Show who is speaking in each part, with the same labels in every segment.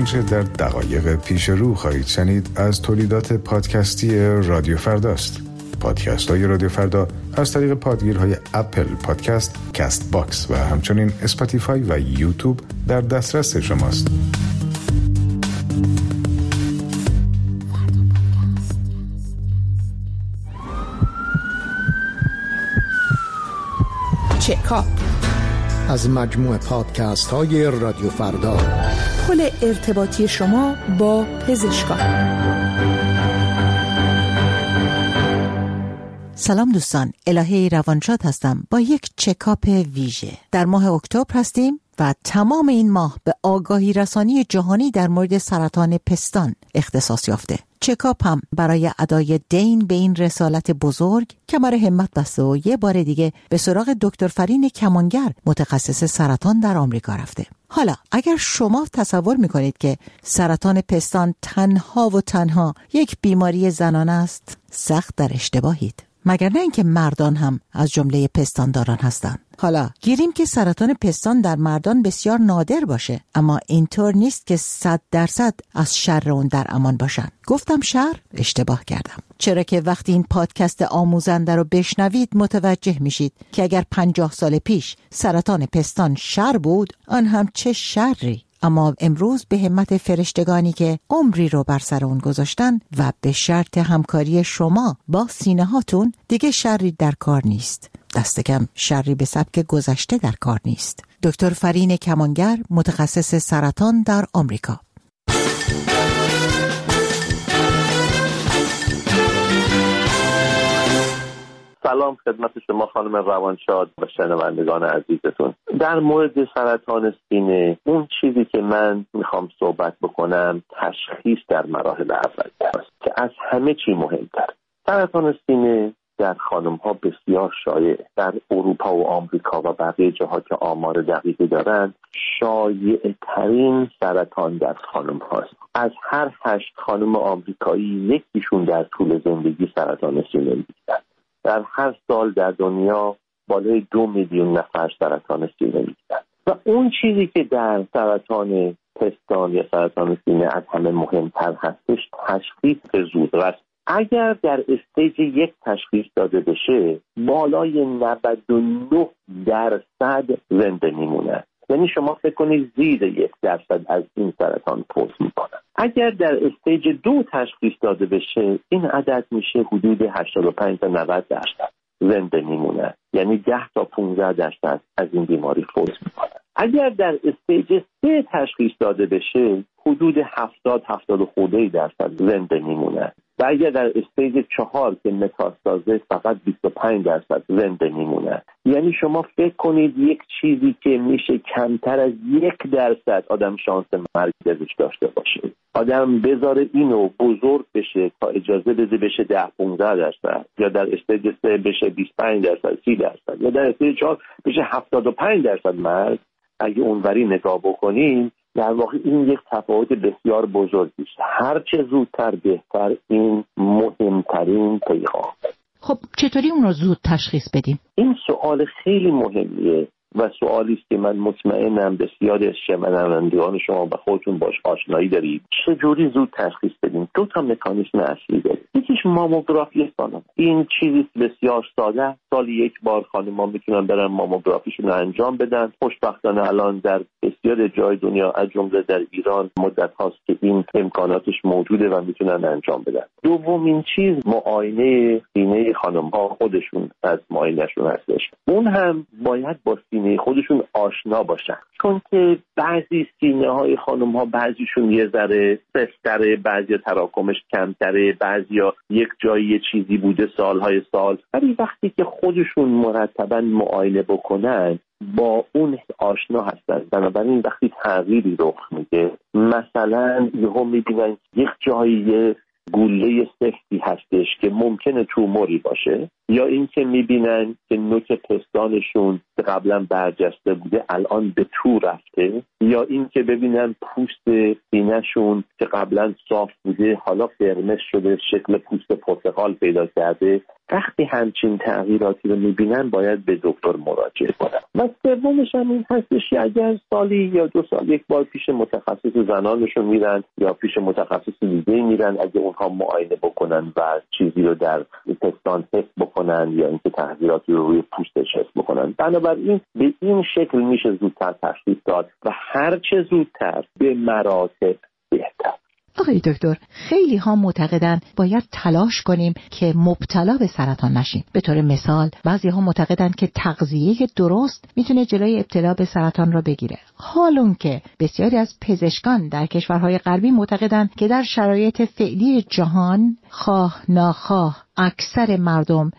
Speaker 1: آنچه در دقایق پیش رو خواهید شنید از تولیدات پادکستی رادیو فرداست. پادکست های رادیو فردا از طریق پادگیرهای اپل پادکست، کست باکس و همچنین اسپاتیفای و یوتیوب در دسترس شماست.
Speaker 2: چکاپ
Speaker 3: از مجموع پادکست های رادیو فردا،
Speaker 2: پل ارتباطی شما با پزشکان.
Speaker 4: سلام دوستان، الهه روانشاد هستم با یک چکاپ ویژه. در ماه اکتبر هستیم و تمام این ماه به آگاهی رسانی جهانی در مورد سرطان پستان اختصاص یافته. چکاپ هم برای ادای دین به این رسالت بزرگ کمر همت بسته و یه بار دیگه به سراغ دکتر فرین کمانگر، متخصص سرطان در آمریکا رفته. حالا اگر شما تصور میکنید که سرطان پستان تنها و تنها یک بیماری زنانه است، سخت در اشتباهید. مگر نه اینکه مردان هم از جمله پستانداران هستند. حالا گیریم که سرطان پستان در مردان بسیار نادر باشه، اما اینطور نیست که 100% از شر اون در امان باشن. گفتم شر؟ اشتباه کردم. چرا که وقتی این پادکست آموزنده رو بشنوید متوجه میشید که اگر 50 سال پیش سرطان پستان شر بود، آن هم چه شری. اما امروز به همت فرشتگانی که عمری رو بر سر اون گذاشتن و به شرط همکاری شما با سینه هاتون، دیگه شری در کار نیست. دست کم شری به سبک گذشته در کار نیست. دکتر فرین کمانگر، متخصص سرطان در آمریکا.
Speaker 5: سلام خدمت شما خانم روانشاد و شنوندگان عزیزتون. در مورد سرطان سینه، اون چیزی که من میخوام صحبت بکنم تشخیص در مراحل اول است که از همه چی مهمتر. سرطان سینه در خانم ها بسیار شایع. در اروپا و آمریکا و بقیه جاها که آمار دقیقی دارن، شایع ترین سرطان در خانم هاست. از هر 8 خانم آمریکایی یکیشون در طول زندگی سرطان سینه میگیرن. در هر سال در دنیا بالای 2 میلیون نفر سرطان سینه میگیرن. و اون چیزی که در سرطان پستان یا سرطان سینه از همه مهمتر هستش، تشخیص زودرس. اگر در استیج 1 تشخیص داده بشه، بالای 99% زنده میمونه. یعنی شما فکر کنید زیر 1% از این سرطان فوت میکنن. اگر در استیج 2 تشخیص داده بشه، این عدد میشه حدود 85 تا 90% زنده میمونه. یعنی 10 تا 15% از این بیماری فوت میکنن. اگر در استیج 3 تشخیص داده بشه، حدود 70-70% زنده میمونه. و اگر در استیج 4 که متاستازه، فقط 25% زنده میمونه. یعنی شما فکر کنید یک چیزی که میشه کمتر از 1% آدم شانس مرگ ازش داشته باشه، آدم بذاره اینو بزرگ بشه تا اجازه بده بشه 10-15%، یا در استیج 3 بشه 25%، 30%، یا در استیج 4 بشه 75% مرگ. اگه اونوری نگاه بکنیم، در واقع این یک تفاوت بسیار بزرگی است. هر چه زودتر بهتر، این مهمترین پیغام.
Speaker 4: خب چطوری اون رو زود تشخیص بدیم؟
Speaker 5: این سوال خیلی مهمیه و سوالی است که من مطمئنم بسیاری از شنوندگان شما با خودتون باش آشنایی دارید. چجوری زود تشخیص بدیم؟ 2 تا مکانیزم اصلی داره. یکیش ماموگرافی سالم. این چیزی بسیار ساده، سالی 1 بار خانم‌ها میتونن برن ماموگرافیشون رو انجام بدن. خوشبختانه الان در بسیار جای دنیا از جمله در ایران مدت هاست که این امکاناتش موجوده و میتونن انجام بدن. دومین چیز معاینه سینه خانم‌ها خودشون از معاینه‌شون هستش. اون هم باید با سینه خودشون آشنا باشن، چون که بعضی سینه های خانم ها بعضیشون یه ذره سفتره، بعضی تراکمش کمتره، بعضی ها یک جایی یه چیزی بوده سالهای سال. ولی وقتی که خودشون مرتبا معاینه بکنن، با اون آشنا هستن. بنابراین وقتی تغییری رخ میده، مثلا یهو میبینن یک جایی گوله سفتی هستش که ممکنه توموری باشه، یا اینکه میبینن که نوک پستانشون که قبلا برجسته بوده الان به تو رفته، یا اینکه ببینن پوست سینه‌شون که قبلا صاف بوده حالا قرمز شده، شکل پوست پرتقال پیدا کرده. وقتی همچین تغییراتی رو میبینن باید به دکتر مراجعه کنن. و سومش هم این هستش که اگر سالی یا 2 سال یک بار پیش متخصص زنانشون میرن یا پیش متخصص دیگه میرن، اگه اونها معاینه بکنن و چیزی رو در پستان حس بکنن یا اینکه تغییراتی رو روی پوستش حس بکنن، بنابراین به این شکل میشه زودتر تشخیص داد و هر چه زودتر به مراتب بهتر.
Speaker 4: آقای دکتر، خیلی ها معتقدن باید تلاش کنیم که مبتلا به سرطان نشیم. به طور مثال بعضی ها معتقدن که تغذیه درست میتونه جلوی ابتلا به سرطان را بگیره، حالون که بسیاری از پزشکان در کشورهای غربی معتقدن که در شرایط فعلی جهان خواه ناخواه اکثر مردم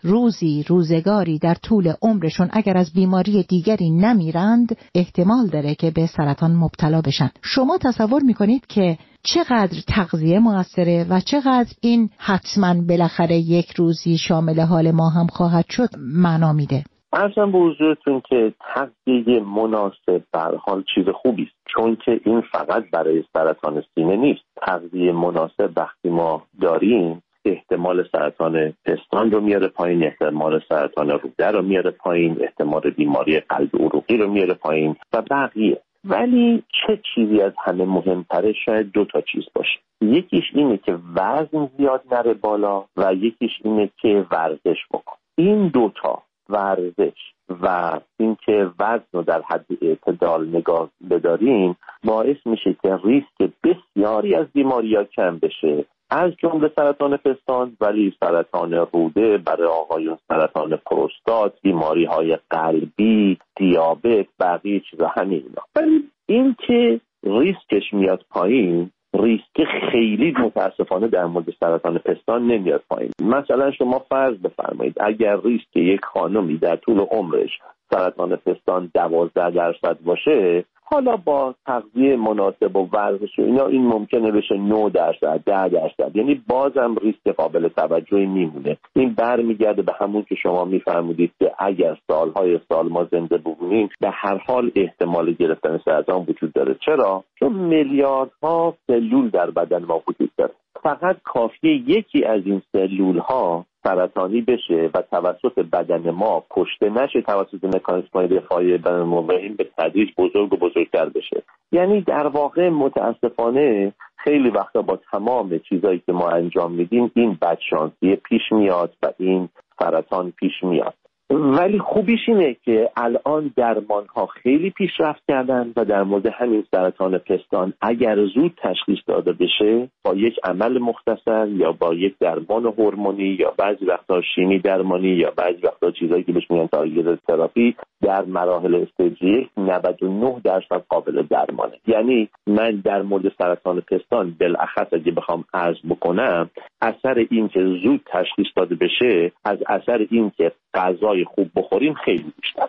Speaker 4: روزگاری در طول عمرشون اگر از بیماری دیگری نمیرند احتمال داره که به سرطان مبتلا بشن. شما تصور میکنید که چقدر تغذیه موثره و چقدر این حتما بالاخره یک روزی شامل حال ما هم خواهد شد معنا میده؟
Speaker 5: عرضم به حضورتون که تغذیه مناسب به هر حال چیز خوبی است، چون که این فقط برای سرطان سینه نیست. تغذیه مناسب وقتی ما داریم احتمال سرطان پستان رو میاره پایین، احتمال سرطان روده رو میاره پایین، احتمال بیماری قلب عروقی رو میاره پایین و بقیه. ولی چه چیزی از همه مهمتره شاید 2 چیز باشه. یکیش اینه که وزن زیاد نره بالا و یکیش اینه که ورزش بکن. این 2 ورزش و اینکه وزن رو در حد اعتدال نگاه بداریم باعث میشه که ریسک بسیاری از بیماری‌ها کم بشه، از جمله سرطان پستان، ولی سرطان روده، برای آقایون سرطان پروستات، بیماری‌های قلبی، دیابت، بقیه چیزا همین اینا. ولی این که ریسکش میاد پایین، ریسک خیلی متاسفانه در مورد سرطان پستان نمیاد پایین. مثلا شما فرض بفرمایید اگر ریسک یک خانمی در طول عمرش سرطان پستان 12% باشه، حالا با تغذیه مناسب و ورزش و اینا این ممکنه بشه 9%، 10%، یعنی بازم ریسک قابل توجهی میمونه. این برمیگرده به همون که شما میفرمودید که اگر سالهای سال ما زنده بمونیم به هر حال احتمال گرفتن سرطان وجود داره. چرا؟ چون میلیاردها سلول در بدن ما وجود داره. فقط کافیه یکی از این سلول ها سرطانی بشه و توسط بدن ما کشته نشه، توسط مکانیزم‌های دفاعی بدن ما و این به تدریج بزرگ و بزرگتر بشه. یعنی در واقع متاسفانه خیلی وقتا با تمام چیزایی که ما انجام میدیم این بدشانسی پیش میاد و این سرطان پیش میاد. ولی خوبیش اینه که الان درمان ها خیلی پیشرفت کردن و در مورد همین سرطان پستان اگر زود تشخیص داده بشه با یک عمل مختصر یا با یک درمان هورمونی یا بعضی وقتا شیمی درمانی یا بعضی وقتا چیزایی که بهش میگن تارگت تراپی در مراحل استیج 1 99% قابل درمانه. یعنی من در مورد سرطان پستان بالاخص اگه بخوام عرض بکنم اثر این که زود تشخیص داده بشه از اثر این که غذای خوب بخوریم خیلی بیشتر.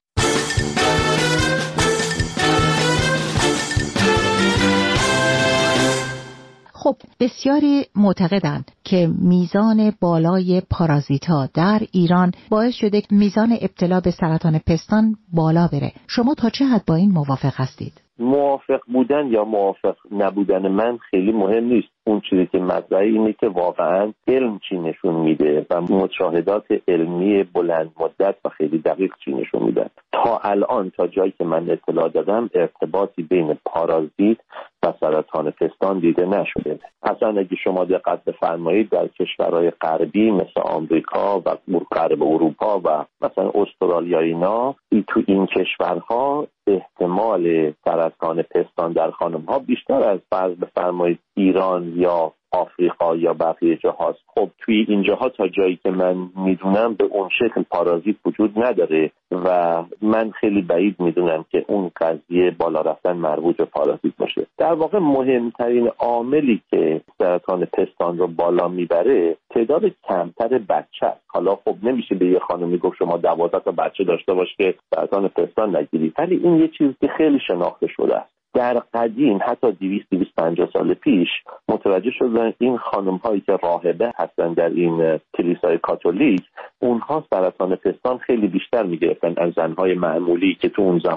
Speaker 4: خب بسیاری معتقدند که میزان بالای پارازیت‌ها در ایران باعث شده که میزان ابتلا به سرطان پستان بالا بره. شما تا چه حد با این موافق هستید؟
Speaker 5: موافق بودن یا موافق نبودن من خیلی مهم نیست. اون چیزی که مطرحه اینه که واقعا علم چی نشون میده و مشاهدات علمی بلند مدت و خیلی دقیق چی نشون میده. تا الان تا جایی که من اطلاع دادم ارتباطی بین پارازیت و سرطان پستان دیده نشده. اصلا اگه شما دقت بفرمایید در کشورهای غربی مثل آمریکا و غرب اروپا و مثلا استرالیا اینا تو این کشورها احتمال سرطان پستان در خانم‌ها بیشتر از فرض بفرمایید ایران یا آفریقا یا بقیه جاهاست. خب توی این جاها تا جایی که من میدونم به اون شکل پارازیت وجود نداره و من خیلی بعید میدونم که اون قضیه بالا رفتن مربوط به پارازیت باشه. در واقع مهمترین عاملی که سرطان پستان رو بالا میبره تعداد کمتر بچه است. حالا خب نمیشه به یه خانمی گفت شما 12 تا بچه داشته باش که سرطان پستان نگیری، ولی این یه چیزی که خیلی شناخته شده است. در قدیم حتی 200-250 سال پیش متوجه شدن این خانم هایی که راهبه هستن در این کلیسای کاتولیک اونها سرطان پستان خیلی بیشتر میگرفتن از زنهای معمولی که تو اون زمان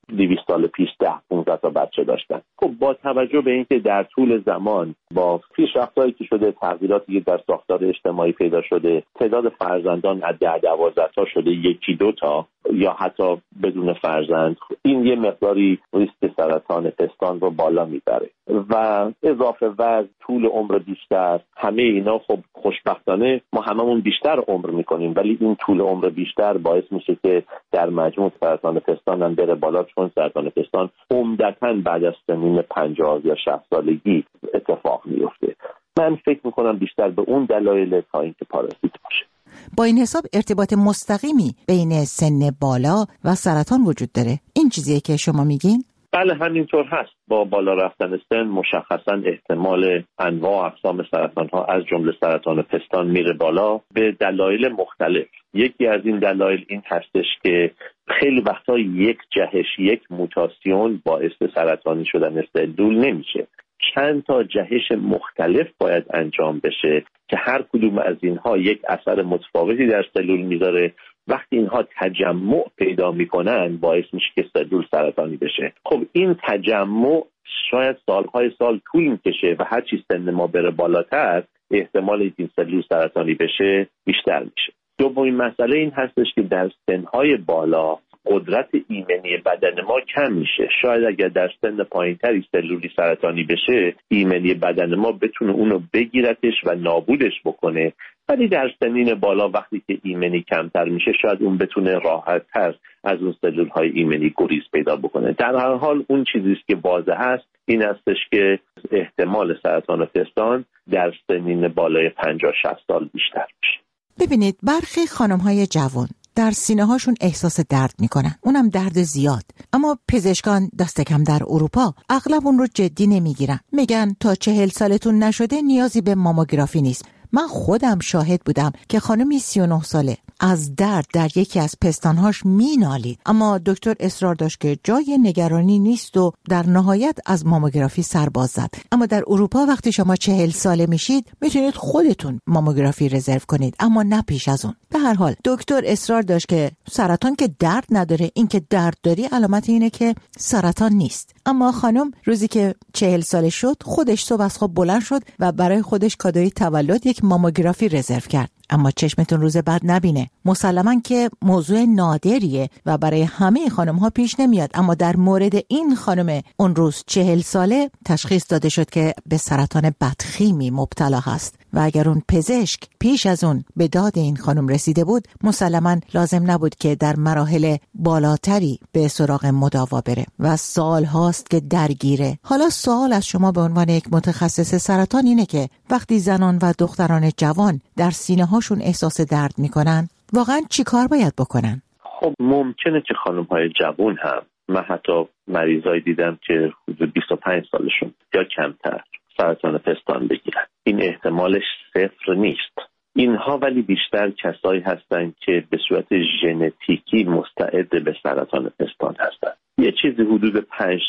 Speaker 5: 200 سال پیش 10-15 تا بچه داشتن. خب با توجه به اینکه در طول زمان با پیشرفت‌هایی که شده، تغییراتی که در ساختار اجتماعی پیدا شده، تعداد فرزندان از 10-12 تا شده 1-2 تا یا حتی بدون فرزند، این یه مقداری ریسک سرطان پستان رو بالا میبره و اضافه وزن، طول عمر بیشتر، همه اینا خب خوشبختانه ما هممون بیشتر عمر میکنیم، ولی این طول عمر بیشتر باعث میشه که در مجموع سرطان پستان هم بره بالا، چون سرطان پستان عمدتاً بعد از سنین 50 یا 60 سالگی اتفاق میفته. من فکر میکنم بیشتر به اون دلایل تا اینکه پارازیت باشه.
Speaker 4: با این حساب ارتباط مستقیمی بین سن بالا و سرطان وجود داره. این چیزیه که شما میگین؟
Speaker 5: بله همینطور هست. با بالا رفتن سن مشخصا احتمال انواع اقسام سرطان ها از جمله سرطان پستان میره بالا به دلایل مختلف. یکی از این دلایل این هستش که خیلی وقتا یک جهش، یک موتاسیون باعث سرطانی شدن سلول نمیشه. چند تا جهش مختلف باید انجام بشه که هر کدوم از اینها یک اثر متفاوتی در سلول میذاره. وقتی اینها تجمع پیدا میکنن باعث میشه که سلول سرطانی بشه. خب این تجمع شاید سالهای سال طول میکشه و هر چی سن ما بره بالاتر احتمال این سلول سرطانی بشه بیشتر میشه. دومین مسئله این هستش که در سنهای بالا قدرت ایمنی بدن ما کم میشه. شاید اگر در سن پایینتری سلولی سرطانی بشه ایمنی بدن ما بتونه اونو بگیرتش و نابودش بکنه، ولی در سنین بالا وقتی که ایمنی کمتر میشه شاید اون بتونه راحت‌تر از اون سلول‌های ایمنی گریز پیدا بکنه. در هر حال اون چیزی که واضح است این هستش که احتمال سرطان پستان در سنین بالای 50-60 سال بیشتر میشه.
Speaker 4: ببینید برخی خانم‌های جوان در سینه هاشون احساس درد میکنن، اونم درد زیاد، اما پزشکان دست کم در اروپا اغلب اون رو جدی نمیگیرن. میگن تا 40 سالتون نشده نیازی به ماموگرافی نیست. من خودم شاهد بودم که خانمی 39 ساله از درد در یکی از پستانهاش مینالید، اما دکتر اصرار داشت که جای نگرانی نیست و در نهایت از ماموگرافی سر باز زد. اما در اروپا وقتی شما 40 ساله میشید میتونید خودتون ماموگرافی رزرو کنید، اما نه پیش از اون. به هر حال دکتر اصرار داشت که سرطان که درد نداره، این که درد داری علامت اینه که سرطان نیست. اما خانم روزی که 40 ساله شد خودش صبح از خواب بلند شد و برای خودش کادوی تولد یک ماموگرافی رزرو کرد. اما چشمتون روز بعد نبینه. مسلماً که موضوع نادریه و برای همه خانم‌ها پیش نمیاد، اما در مورد این خانم اون روز 40 ساله تشخیص داده شد که به سرطان بدخیمی مبتلا هست و اگر اون پزشک پیش از اون به داد این خانم رسیده بود مسلماً لازم نبود که در مراحل بالاتری به سراغ مداوا بره و سال هاست که درگیره. حالا سوال از شما به عنوان یک متخصص سرطان اینه که وقتی زنان و دختران جوان در سینه هاشون احساس درد میکنن واقعا چی کار باید بکنن؟
Speaker 5: خب ممکنه که خانم‌های جوان هم، من حتی مریضایی دیدم که حدود 25 سالشون یا کمتر سرطان پستان بگیرن. این احتمالش صفر نیست. اینها ولی بیشتر کسایی هستن که به صورت ژنتیکی مستعد به سرطان پستان هستن. یه چیزی حدود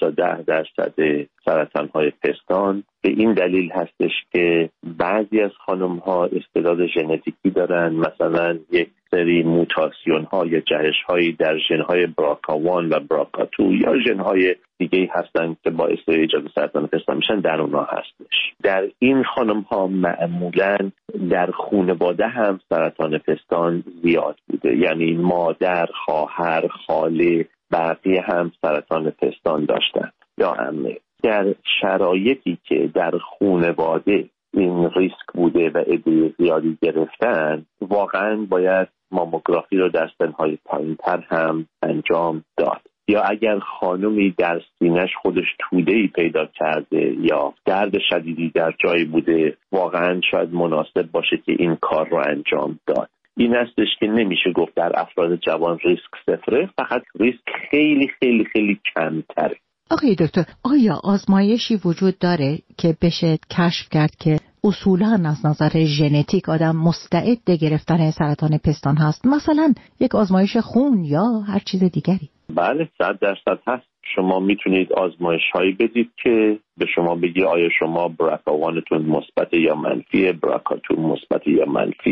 Speaker 5: 5-10% سرطان‌های پستان به این دلیل هستش که بعضی از خانم‌ها استعداد ژنتیکی دارن، مثلا یک سری موتاسیون‌ها یا جهش‌هایی در ژن‌های BRCA1 و BRCA2 یا ژن‌های دیگه‌ای هستن که باعث ایجاد سرطان پستان میشن، در اونها هستش. در این خانم‌ها معمولاً در خانواده هم سرطان پستان زیاد بوده، یعنی مادر، خواهر، خاله، بقیه هم سرطان پستان داشتن یا عمه. در شرایطی که در خانواده این ریسک بوده و عده زیادی گرفتن، واقعا باید ماموگرافی رو در سنهای پایین‌تر هم انجام داد. یا اگر خانمی در سینه‌اش خودش توده‌ای پیدا کرده یا درد شدیدی در جایی بوده، واقعا شاید مناسب باشه که این کار رو انجام داد. این هستش که نمیشه گفت در افراد جوان ریسک صفره، فقط ریسک خیلی خیلی خیلی کمتره.
Speaker 4: آقای دکتر، آیا آزمایشی وجود داره که بشه کشف کرد که اصولاً از نظر ژنتیک آدم مستعد گرفتن سرطان پستان هست؟ مثلا یک آزمایش خون یا هر چیز دیگری؟
Speaker 5: بله 100% هست. شما میتونید آزمایش هایی بدید که به شما بگی آیا شما BRCA1تون مثبت یا منفیه، BRCA2 مثبت یا منفیه،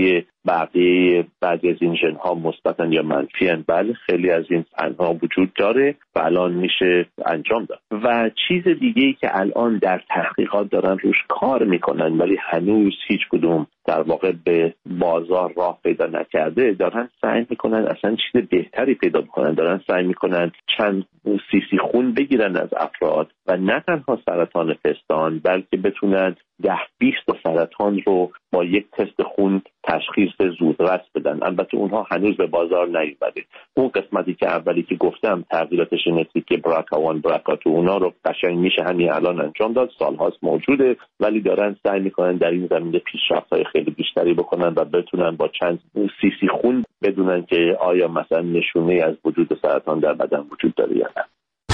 Speaker 5: بعضی از این ژن‌ها مثبتن یا منفی‌اند. بله خیلی از این پنها وجود داره و الان میشه انجام داد. و چیز دیگه‌ای که الان در تحقیقات دارن روش کار میکنن ولی هنوز هیچ کدوم در واقع به بازار راه پیدا نکرده، دارن سعی میکنن اصلا چیز بهتری پیدا بکنن، دارن سعی میکنن چند سی خون بگیرن از افراد و نه تنها سرطان پستان بلکه بتونن 10-20 سرطان رو با یک تست خون تشخیص زودرس بدن. البته اونها هنوز به بازار نیومده. اون قسمتی که اولی که گفتم تغییرات ژنتیک BRCA1 BRCA2 اونا رو قشنگ میشه همین الان انجام داد، سالهاست موجوده، ولی دارن سعی میکنن در این زمینه پیشرفت‌های خیلی بیشتری بکنن و بتونن با چند سی خون بدونن که آیا مثلا نشونه از وجود سرطان در بدن وجود داره یا نه.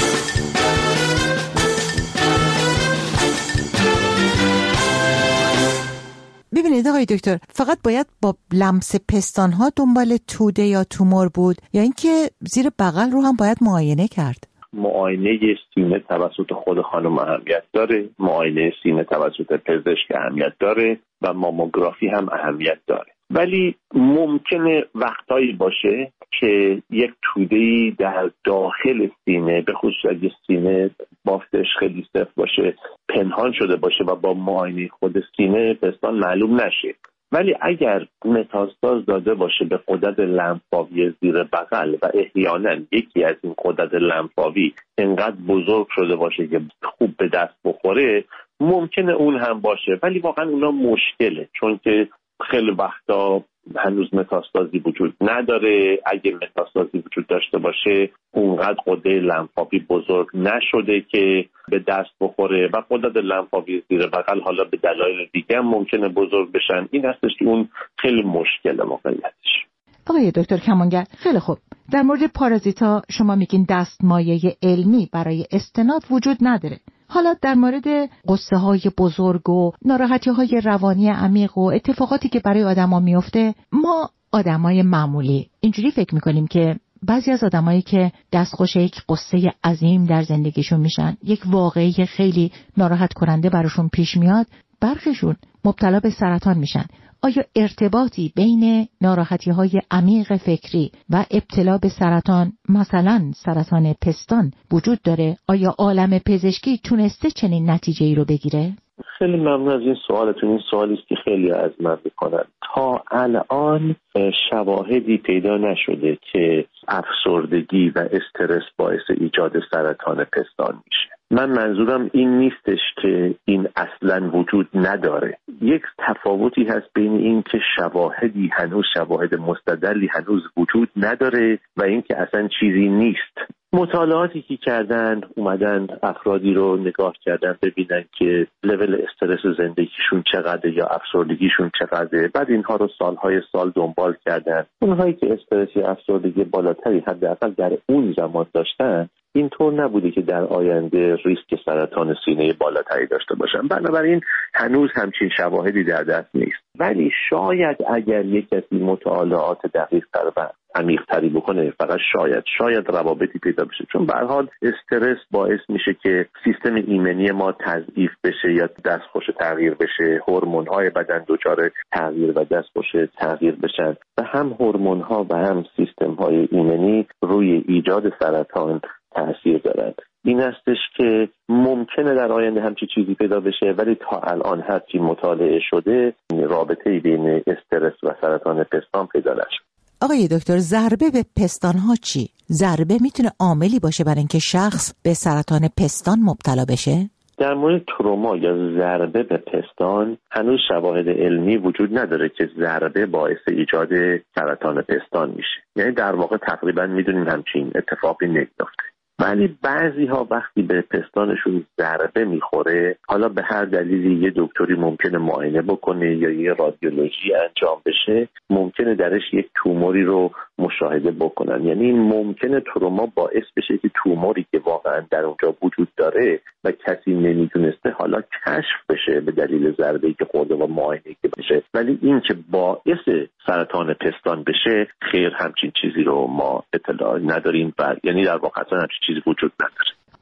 Speaker 4: ببینید آقای دکتر، فقط باید با لمس پستان‌ها دنبال توده یا تومور بود یا اینکه زیر بغل رو هم باید معاینه کرد؟
Speaker 5: معاینه سینه توسط خود خانم اهمیت داره، معاینه سینه توسط پزشک اهمیت داره و ماموگرافی هم اهمیت داره. ولی ممکنه وقتایی باشه که یک توده‌ای در داخل سینه، به خصوص اگه سینه بافتش خیلی سفت باشه، پنهان شده باشه و با معاینه خود سینه پستان معلوم نشه. ولی اگر متاستاز داده باشه به غدد لنفاوی زیر بغل و احیانا یکی از این غدد لنفاوی انقدر بزرگ شده باشه که خوب به دست بخوره، ممکنه اون هم باشه. ولی واقعا اونا مشکله، چون که خیلی وقتا هنوز متاستازی وجود نداره. اگه متاستازی وجود داشته باشه اونقدر غده لنفاوی بزرگ نشده که به دست بخوره و غدد لنفاوی زیر بغل حالا به دلایل دیگه هم ممکنه بزرگ بشن. این هستش که اون خیلی مشکل موقعیتش.
Speaker 4: آقای دکتر کمانگر، خیلی خوب، در مورد پارازیتا شما میگین دستمایه علمی برای استناد وجود نداره. حالا در مورد قصه های بزرگ و ناراحتی های روانی عمیق و اتفاقاتی که برای آدما میفته، ما آدمای معمولی اینجوری فکر میکنیم که بعضی از آدمایی که دستخوش یک قصه عظیم در زندگیشون میشن، یک واقعه خیلی ناراحت کننده براشون پیش میاد، برخیشون مبتلا به سرطان میشن. آیا ارتباطی بین ناراحتی‌های عمیق فکری و ابتلا به سرطان، مثلا سرطان پستان، وجود داره؟ آیا عالم پزشکی تونسته چنین نتیجه‌ای رو بگیره؟
Speaker 5: خیلی ممنون از این سوالتون. این سوالی است که خیلی از من میکنن. تا الان شواهدی پیدا نشده که افسردگی و استرس باعث ایجاد سرطان پستان میشه. من منظورم این نیستش که این اصلا وجود نداره. یک تفاوتی هست بین این که شواهدی هنوز، شواهد مستدلی هنوز وجود نداره و این که اصلا چیزی نیست. مطالعاتی که کردن، اومدن افرادی رو نگاه کردن ببینن که لول استرس زندگیشون چقدر یا افسردگیشون چقدره. بعد اینها رو سالهای سال دنبال کردن. اونهایی که استرس یا افسردگی بالاتری حداقل در اون زمان داشتن، اینطور نبوده که در آینده ریسک سرطان سینه بالاتری داشته باشن. بنابراین هنوز همچین شواهدی در دست نیست. ولی شاید اگر یک کسی مطالعات دقیق‌تر و عمیق‌تری بکنه، فقط شاید روابطی پیدا بشه. چون به هر حال استرس باعث میشه که سیستم ایمنی ما تضعیف بشه یا دستخوش تغییر بشه، هورمون‌های بدن دچار تغییر و دستخوش تغییر بشن و هم هورمون‌ها و هم سیستم‌های ایمنی روی ایجاد سرطان تأثیر دارد. این هستش که ممکنه در آینده همچی چیزی پیدا بشه، ولی تا الان هرچی مطالعه شده رابطه‌ای بین استرس و سرطان پستان پیدا نشده.
Speaker 4: آقای دکتر، ضربه به پستان‌ها چی؟ ضربه میتونه عاملی باشه برای اینکه شخص به سرطان پستان مبتلا بشه؟
Speaker 5: در مورد تروما یا ضربه به پستان هنوز شواهد علمی وجود نداره که ضربه باعث ایجاد سرطان پستان میشه. یعنی در واقع تقریبا میدونیم همچین اتفاقی نمیفته. ولی بعضی ها وقتی به پستانشون ضربه میخوره، حالا به هر دلیلی یه دکتری ممکنه معاینه بکنه یا یه رادیولوژی انجام بشه، ممکنه درش یک توموری رو مشاهده بکنن. یعنی ممکنه تروما باعث بشه که توموری که واقعا در اونجا وجود داره و کسی نمیدونسته حالا کشف بشه به دلیل ضربه‌ای که خورده و معاینه‌ای که بشه. ولی این که باعث سرطان پستان بشه، خیر همچین چیزی رو ما اطلاع نداریم و یعنی در واقع اصلا همچین چیزی وجود نداره.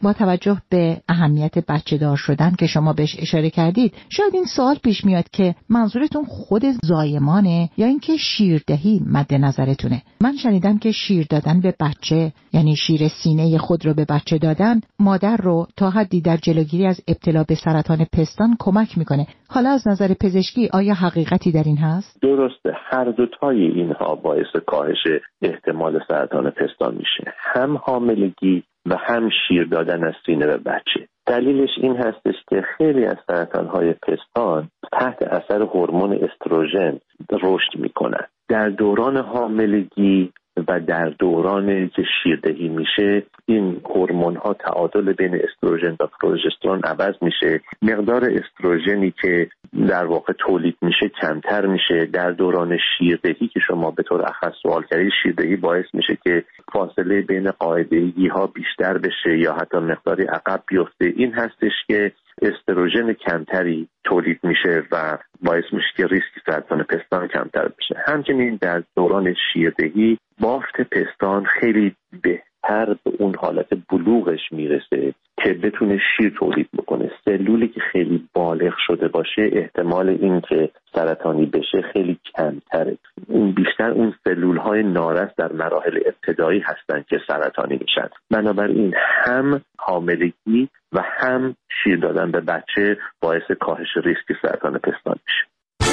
Speaker 4: با توجه به اهمیت بچه دار شدن که شما بهش اشاره کردید، شاید این سوال پیش میاد که منظورتون خود زایمانه یا اینکه شیردهی مد نظرتونه؟ من شنیدم که شیر دادن به بچه، یعنی شیر سینه خود رو به بچه دادن، مادر رو تا حدی در جلوگیری از ابتلا به سرطان پستان کمک میکنه. حالا از نظر پزشکی آیا حقیقتی در این هست؟
Speaker 5: درسته، هر دوتای اینها باعث کاهش احتمال سرطان پستان میشه، هم حاملگی و هم شیر دادن از سینه به بچه. دلیلش این هستش که خیلی از سرطان‌های پستان تحت اثر هورمون استروژن رشد میکنن. در دوران حاملگی و در دوران که شیردهی میشه، این هورمون ها تعادل بین استروژن و پروژسترون عوض میشه، مقدار استروژنی که در واقع تولید میشه کمتر میشه. در دوران شیردهی که شما به طور اخص سوال کردید، شیردهی باعث میشه که فاصله بین قاعدگی ها بیشتر بشه یا حتی مقداری عقب بیفته. این هستش که استروژن کمتری تولید میشه و باعث میشه که ریسک سرطان پستان کمتر بشه. همچنین در دوران شیردهی بافت پستان خیلی بهتر به اون حالت بلوغش میرسه که بتونه شیر تولید بکنه. سلولی که خیلی بالغ شده باشه احتمال این که سرطانی بشه خیلی کمتره. این بیشتر اون سلول‌های نارس در مراحل ابتدایی هستن که سرطانی میشن. بنابراین هم حاملگی و هم شیر دادن به بچه باعث کاهش ریسک سرطان پستان میشه.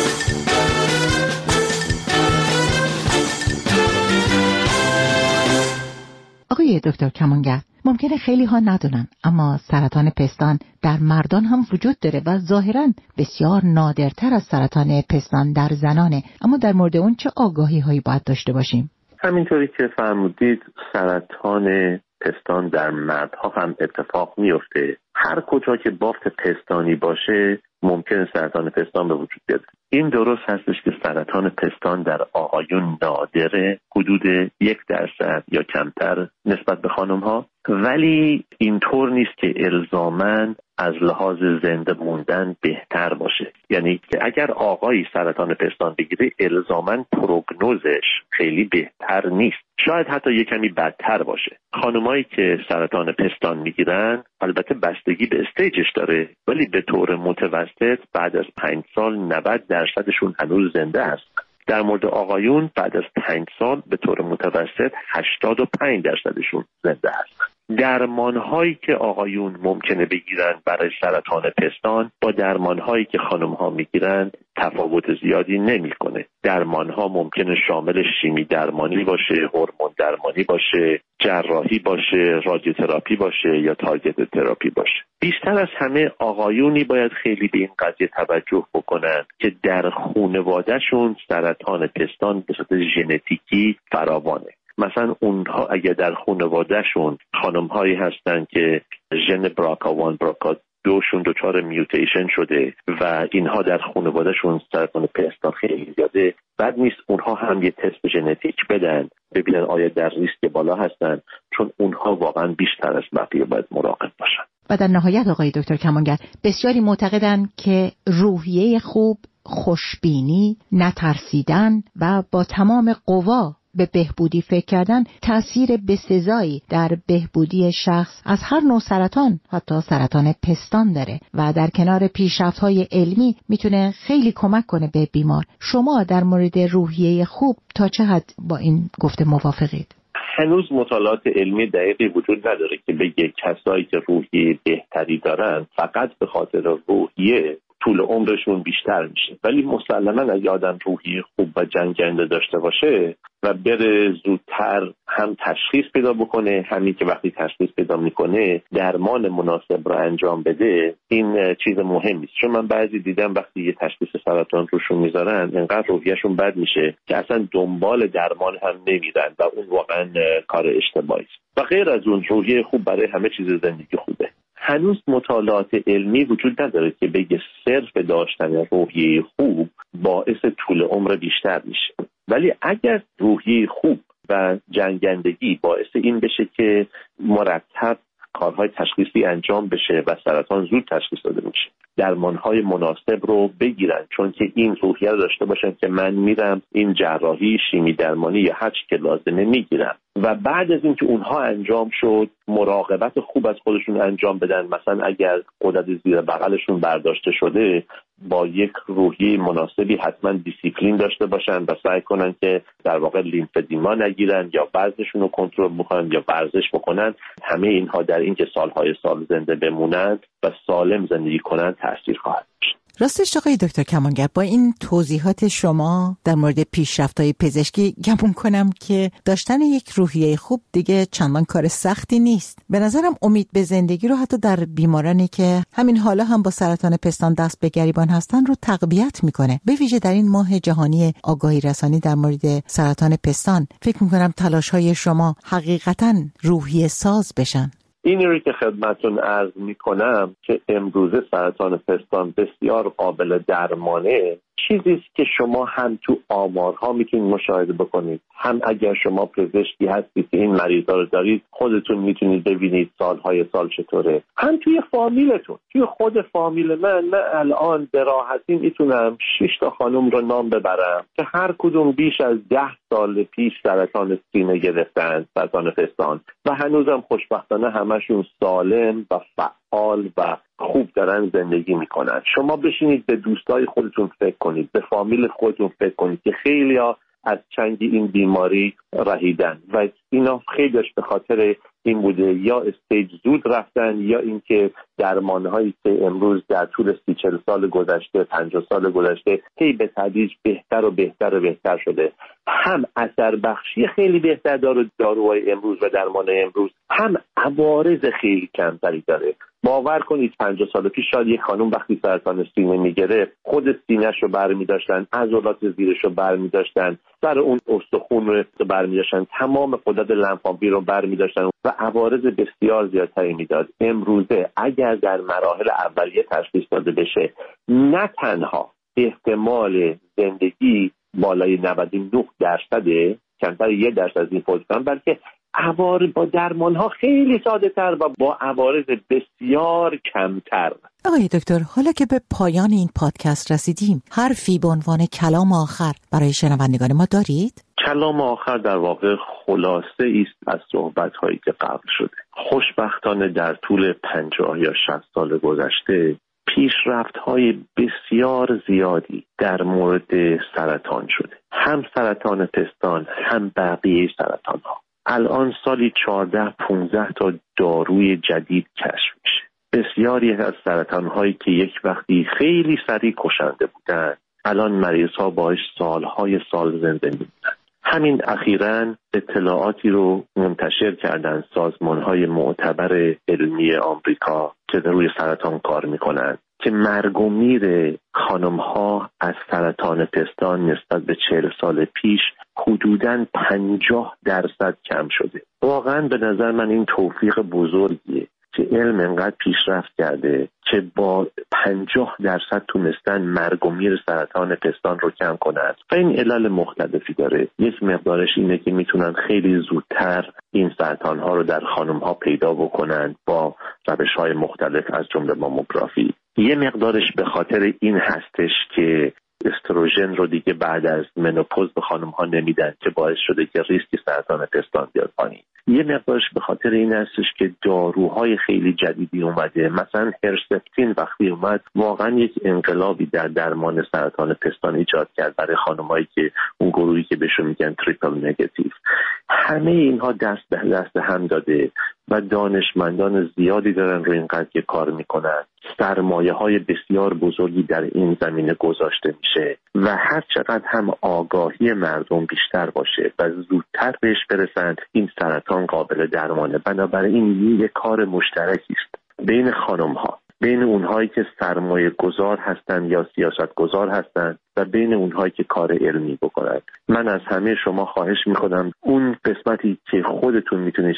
Speaker 4: آقای دکتر کمانگر، ممکنه خیلی ها ندونن اما سرطان پستان در مردان هم وجود داره و ظاهراً بسیار نادرتر از سرطان پستان در زنانه. اما در مورد اون چه آگاهی هایی باید داشته باشیم؟
Speaker 5: همینطوری که فرمودید سرطان پستان در مردها هم اتفاق میفته. هر کجا که بافت پستانی باشه ممکنه سرطان پستان به وجود بیاد. این درست هستش که سرطان پستان در آقایون نادره، حدود 1% یا کمتر نسبت به خانم ها، ولی اینطور نیست که الزاماً از لحاظ زنده موندن بهتر باشه. یعنی که اگر آقایی سرطان پستان بگیره الزاماً پروگنوزش خیلی بهتر نیست، شاید حتی یک کمی بدتر باشه. خانمایی که سرطان پستان میگیرن البته بستگی به استیجش داره، ولی به طور متوسط بعد از 5 سال 90%شون هنوز زنده است. در مورد آقایون بعد از 5 سال به طور متوسط 85%شون زنده است. درمان‌هایی که آقایون ممکنه بگیرن برای سرطان پستان با درمان‌هایی که خانم‌ها میگیرن تفاوت زیادی نمی‌کنه. درمان‌ها ممکنه شامل شیمی درمانی باشه، هورمون درمانی باشه، جراحی باشه، رادیوتراپی باشه یا تارگت تراپی باشه. بیشتر از همه آقایونی باید خیلی به این قضیه توجه بکنن که در خانواده‌شون سرطان پستان به صورت ژنتیکی فراوانه. مثلا اونها اگر در خانوادهشون خانم‌هایی هستن که ژن BRCA1 BRCA2 شون دچار میوتیشن شده و اینها در خانوادهشون سرطان پستان خیلی زیاده، بد نیست اونها هم یه تست ژنتیک بدن ببینن آیا در ریسک بالا هستن، چون اونها واقعا بیشتر از بقیه باید مراقب باشن.
Speaker 4: و در نهایت آقای دکتر کمانگر، بسیاری معتقدند که روحیه خوب، خوشبینی، نترسیدن و با تمام قوا به بهبودی فکر کردن تأثیر بسزایی در بهبودی شخص از هر نوع سرطان، حتی سرطان پستان داره و در کنار پیشرفت‌های علمی میتونه خیلی کمک کنه به بیمار. شما در مورد روحیه خوب تا چه حد با این گفته موافقید؟
Speaker 5: هنوز مطالعات علمی دقیقی وجود نداره که بگه کسایی که روحیه بهتری دارن فقط به خاطر روحیه طول عمرشون بیشتر میشه. ولی مسلماً اگه آدم روحیه خوب و جنگنده داشته باشه و بره زودتر هم تشخیص پیدا بکنه، همین که وقتی تشخیص پیدا میکنه درمان مناسب رو انجام بده، این چیز مهمی است. چون من بعضی دیدم وقتی یه تشخیص سرطان روشون میذارن انقدر روحیه‌شون بد میشه که اصلا دنبال درمان هم نمیرن و اون واقعا کار اشتباهی است. و غیر از اون روحیه خوب برای همه چیز زندگی خوبه. هنوز مطالعات علمی وجود نداره که بگه صرف داشتن روحیه خوب باعث طول عمر بیشتر میشه. ولی اگر روحیه خوب و جنگندگی باعث این بشه که مرتب کارهای تشخیصی انجام بشه و سرطان زود تشخیص داده میشه، درمانهای مناسب رو بگیرن، چون که این روحیه رو داشته باشن که من میرم این جراحی، شیمی درمانی یا هر چی که لازمه میگیرم و بعد از اینکه اونها انجام شد مراقبت خوب از خودشون انجام بدن. مثلا اگر غدد زیر بغلشون برداشته شده با یک روحیه مناسبی حتما دیسیپلین داشته باشن و سعی کنن که در واقع لیمفدیما نگیرن یا وزنشون رو کنترل بکنن یا ورزش بکنن. همه اینها در اینکه سالهای سال زنده بمونند و سالم زندگی کنن تاثیر خواهد داشت.
Speaker 4: راستش آقای دکتر کمانگر، با این توضیحات شما در مورد پیشرفت‌های پزشکی گمون کنم که داشتن یک روحیه خوب دیگه چندان کار سختی نیست. به نظرم امید به زندگی رو حتی در بیمارانی که همین حالا هم با سرطان پستان دست به گریبان هستن رو تقویت میکنه. به ویژه در این ماه جهانی آگاهی رسانی در مورد سرطان پستان فکر میکنم تلاش‌های شما حقیقتاً روحیه ساز بشن.
Speaker 5: این رو که خدمتون عرض میکنم که امروزه سرطان پستان بسیار قابل درمانه، چیزی است که شما هم تو آمارها میتونید مشاهده بکنید، هم اگر شما پزشکی هستید که این مریضا رو دارید خودتون میتونید ببینید سالهای سال چطوره، هم توی فامیلتون، توی خود فامیل من الان به راحتی میتونم 6 تا خانم رو نام ببرم که هر کدوم بیش از 10 سال پیش سرطان سینه گرفتن، سرطان پستان، و هنوزم خوشبختانه همشون سالم و فعال و خوب دارن زندگی میکنن. شما بشینید به دوستای خودتون فکر کنید، به فامیل خودتون فکر کنید که خیلی‌ها از چنگ این بیماری رهیدن و اینا خیلیش به خاطر این بوده یا استیج زود رفتن یا اینکه درمان‌هایی که امروز در طول 30-40 سال گذشته 50 سال گذشته هی به تدریج بهتر و بهتر و بهتر شده، هم اثر بخشی خیلی بهتر داره داروهای امروز و درمان امروز، هم عوارض خیلی کمتری داره. باور کنید 50 سال پیش شاید یک خانم وقتی سرطان سینه میگرفت خود سینه‌ش رو برمی‌داشتن، عضلات زیرش رو برمی‌داشتن، سر اون استخوان رو برمی‌داشتن، تمام غدد لنفاوی رو برمی‌داشتن و عوارض بسیار زیادتری میداد. امروزه اگر در مراحل اولیه تشخیص داده بشه، نه تنها احتمال زندگی بالای 99%، کمتر 1% از این فوت کنن، بلکه عوارض با درمان ها خیلی ساده تر و با عوارض بسیار کمتر.
Speaker 4: آقای دکتر، حالا که به پایان این پادکست رسیدیم، حرفی به عنوان کلام آخر برای شنوندگان ما دارید؟
Speaker 5: کلام آخر در واقع خلاصه است از صحبت هایی که قبل شده. خوشبختانه در طول 50 یا 60 سال گذشته پیشرفت های بسیار زیادی در مورد سرطان شده، هم سرطان پستان هم بقیه سرطان ها. الان سالی 14-15 تا داروی جدید کشف میشه. بسیاری از سرطان هایی که یک وقتی خیلی سریع کشنده بودن الان مریض ها باش سالهای سال زنده میمونن. همین اخیراً اطلاعاتی رو منتشر کردن سازمان های معتبر علمی آمریکا که روی سرطان کار میکنن که مرگ و میر خانم ها از سرطان پستان نسبت به 40 سال پیش حدوداً 50% کم شده. واقعاً به نظر من این توفیق بزرگیه که علم انقدر پیشرفت کرده که با 50% تونستن مرگ و میر سرطان پستان رو کم کنند و این علل مختلفی داره. یک مقدارش اینه که میتونن خیلی زودتر این سرطان ها رو در خانم ها پیدا بکنن با روش های مختلف از جمله ماموگرافی. یه مقدارش به خاطر این هستش که استروژن رو دیگه بعد از منوپوز به خانم ها نمیدن که باعث شده که ریسک سرطان پستان بیاد پایین. یه مقدارش به خاطر این هستش که داروهای خیلی جدیدی اومده، مثلا هرسپتین وقتی اومد واقعا یک انقلابی در درمان سرطان پستان ایجاد کرد برای خانمایی که اون گروهی که بهشون میگن تریپل نگاتیو. همه اینها دست به دست هم داده و دانشمندان زیادی دارن روی این قضیه کار میکنن. سرمایه های بسیار بزرگی در این زمینه گذاشته میشه و هر چقدر هم آگاهی مردم بیشتر باشه و زودتر بهش برسن این سرطان قابل درمانه. بنابراین یک کار مشترکی است بین خانم ها، بین اونهایی که سرمایه گذار هستن یا سیاست گذار هستن و بین اونهایی که کار علمی بکنن. من از همه شما خواهش میکنم اون قسمتی که خودتون میتونید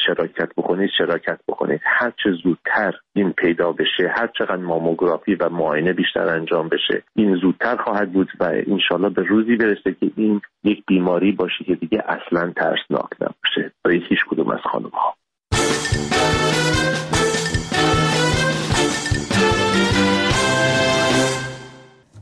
Speaker 5: شراکت بکنید. هر چه زودتر این پیدا بشه، هر چقدر ماموگرافی و معاینه بیشتر انجام بشه، این زودتر خواهد بود و انشالله به روزی برسه که این یک بیماری باشه که دیگه اصلا ترسناک نباشه برای هیچ کدوم از خانم ها.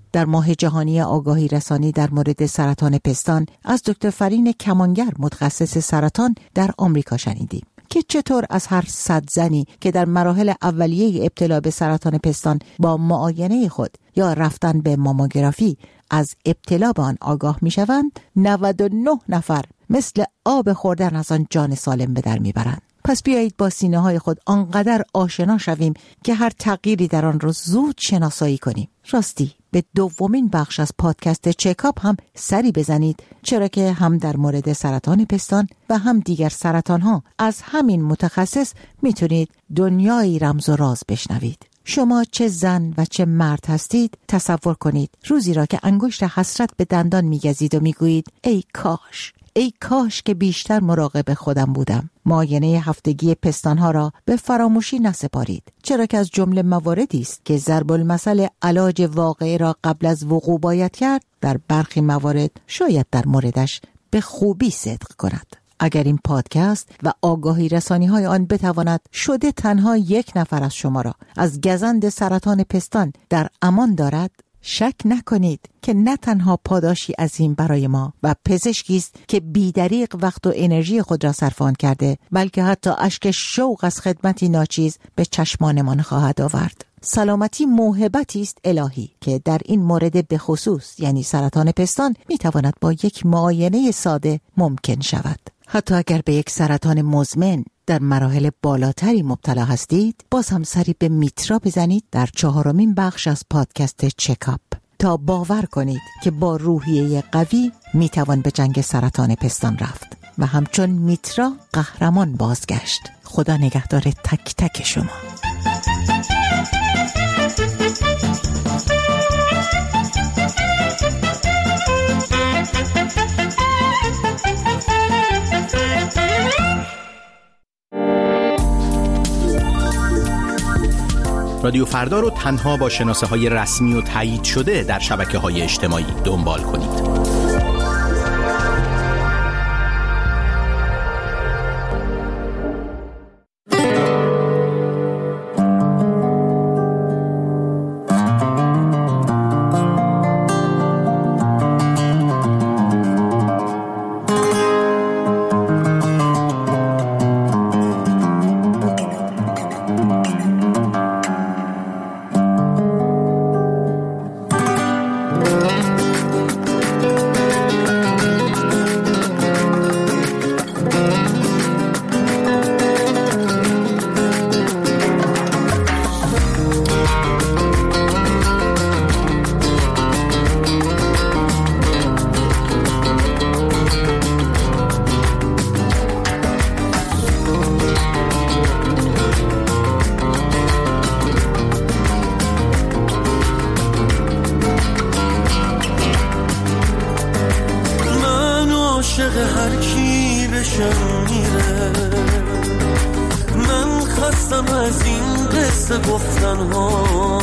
Speaker 4: در ماه جهانی آگاهی رسانی در مورد سرطان پستان از دکتر فرین کمانگر متخصص سرطان در آمریکا شنیدیم که چطور از هر 100 زنی که در مراحل اولیه ابتلا به سرطان پستان با معاینه خود یا رفتن به ماموگرافی از ابتلا به آن آگاه می شوند، 99 نفر مثل آب خوردن از آن جان سالم به در می برند. پس بیایید با سینه های خود آنقدر آشنا شویم که هر تغییری در آن را زود شناسایی کنیم. راستی به دومین بخش از پادکست چکاپ هم سری بزنید، چرا که هم در مورد سرطان پستان و هم دیگر سرطان ها از همین متخصص میتونید دنیایی رمز و راز بشنوید. شما چه زن و چه مرد هستید، تصور کنید روزی را که انگشت حسرت به دندان میگزید و میگویید ای کاش که بیشتر مراقب خودم بودم. معاینه هفتگی پستانها را به فراموشی نسپارید، چرا که از جمله مواردی است که ضرب المثل علاج واقعی را قبل از وقوع باید کرد، در برخی موارد شاید در موردش به خوبی صدق کند. اگر این پادکست و آگاهی رسانی های آن بتواند شده تنها 1 نفر از شما را از گزند سرطان پستان در امان دارد، شک نکنید که نه تنها پاداشی عظیم برای ما و پزشکی است که بی‌دریغ وقت و انرژی خود را صرف آن کرده، بلکه حتی اشک شوق از خدمتی ناچیز به چشمانمان خواهد آورد. سلامتی موهبتی است الهی که در این مورد به خصوص، یعنی سرطان پستان، میتواند با یک معاینه ساده ممکن شود. حتی اگر به یک سرطان مزمن در مراحل بالاتری مبتلا هستید، باز هم سری به میترا بزنید در 4مین بخش از پادکست چکاپ تا باور کنید که با روحیه قوی میتوان به جنگ سرطان پستان رفت و همچون میترا قهرمان بازگشت. خدا نگهدار تک تک شما.
Speaker 6: رادیو فردا رو تنها با شناسه‌های رسمی و تایید شده در شبکه‌های اجتماعی دنبال کنید.
Speaker 7: هر کی بشم میره، من خستم از این قصه گفتن ها.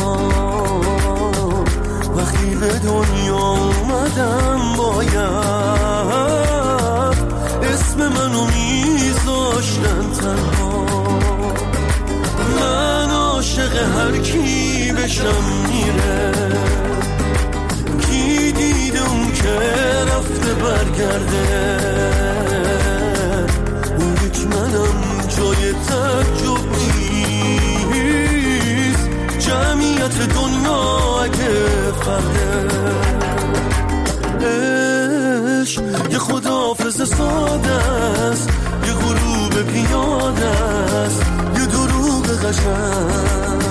Speaker 7: وقتی به دنیا اومدم باید اسم منو میذاشتن تنها. من عاشق هر کی بشم میره، کی دیده اون که رفته برگرده. اون یک منم جای تعجب نیست، جمعیت دنیا اگه فرده. عشق یه خداحافظ ساده است، یه غروب پیاده است، یه دروغ قشنگ.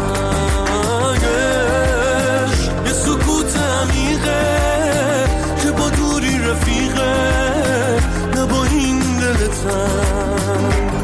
Speaker 7: یه سکوت عمیقه که با دوری رفیقه، نه با این دل تنگ.